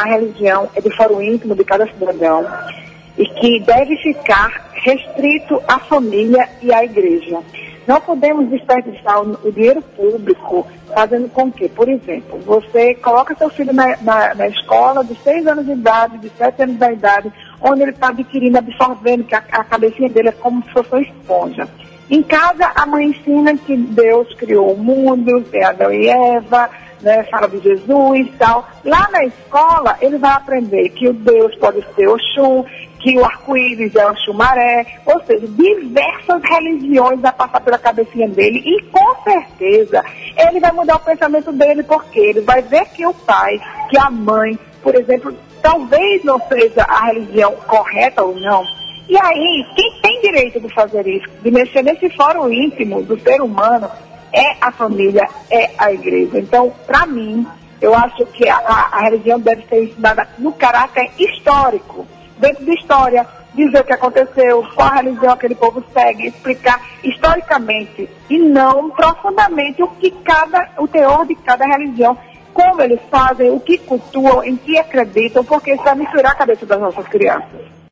a religião é do foro íntimo de cada cidadão e que deve ficar restrito à família e à igreja. Não podemos desperdiçar o dinheiro público fazendo com que, por exemplo, você coloca seu filho na escola de 6 anos de idade, de 7 anos de idade, onde ele está adquirindo, absorvendo, que a cabecinha dele é como se fosse uma esponja. Em casa, a mãe ensina que Deus criou o mundo, tem Adão e Eva, né, fala de Jesus e tal. Lá na escola, ele vai aprender que o Deus pode ser Oxum, que o arco-íris é o Xumaré, ou seja, diversas religiões vai passar pela cabecinha dele e com certeza ele vai mudar o pensamento dele, porque ele vai ver que o pai, que a mãe, por exemplo, talvez não seja a religião correta ou não. E aí, quem tem direito de fazer isso, de mexer nesse fórum íntimo do ser humano, é a família, é a igreja. Então, para mim, eu acho que a religião deve ser ensinada no caráter histórico, dentro de história, dizer o que aconteceu, qual a religião aquele povo segue, explicar historicamente e não profundamente o teor de cada religião, como eles fazem, o que cultuam, em que acreditam, porque isso vai misturar a cabeça das nossas crianças.